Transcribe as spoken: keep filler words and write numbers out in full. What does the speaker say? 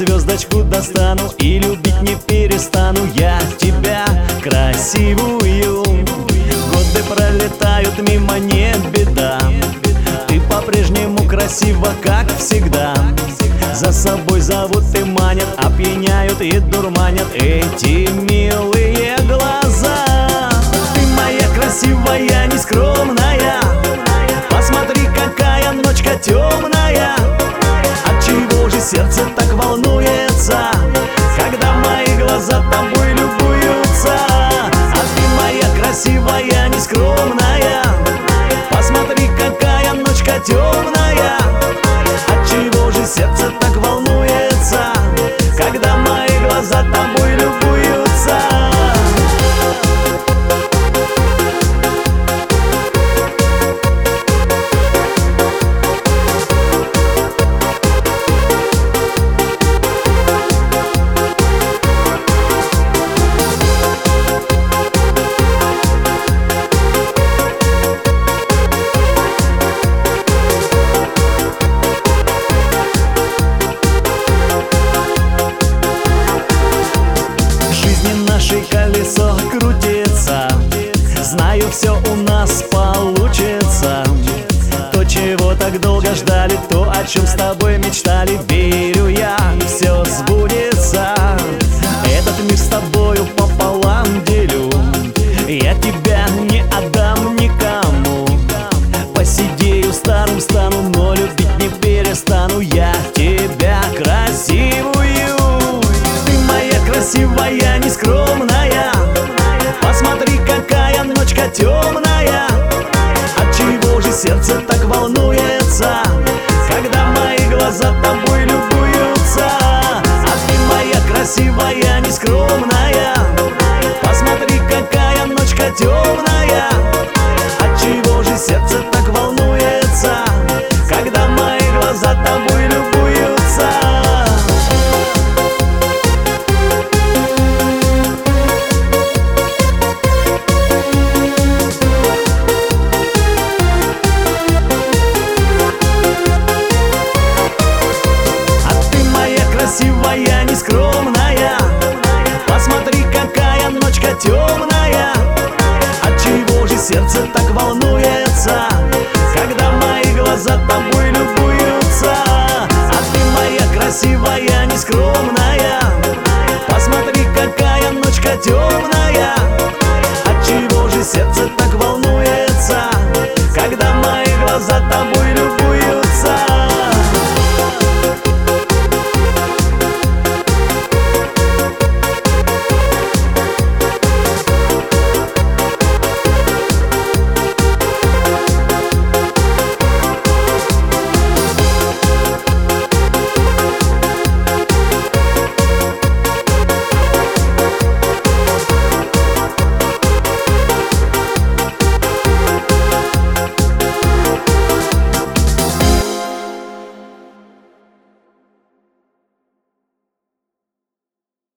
звездочку достану и любить не перестану я тебя, красивую. Годы пролетают мимо, не беда, ты по-прежнему красива, как всегда. За собой зовут и манят, опьяняют и дурманят эти милые глаза. Ты моя красивая, нескромная, посмотри, какая ночка темная. Отчего же сердце так волнуется, когда мои глаза тобой любуются? А ты моя красивая, нескромная, посмотри, какая ночка темная. Отчего же сердце так волнуется, когда мои глаза тобой любуются? Колесо крутится, знаю, все у нас получится. То, чего так долго ждали, то, о чем с тобой мечтали, верю я, все сбудется. Этот мир с тобою пополам делю, я тебя не отдам никому. Посидею старым стану, но любить не перестану я тебя, красивую. Ты моя красивая, нескромная, посмотри, какая ночка темная. Отчего же сердце так волнуется, когда мои глаза тобой любуются? А ты моя красивая, нескромная, посмотри, какая ночка темная. Отчего же сердце так волнуется, когда мои глаза тобой любуются? Красивая, нескромная, посмотри, какая ночка темная. Отчего же сердце так волнуется, когда мои глаза тобой любуются? А ты моя красивая, нескромная, посмотри, какая ночка темная.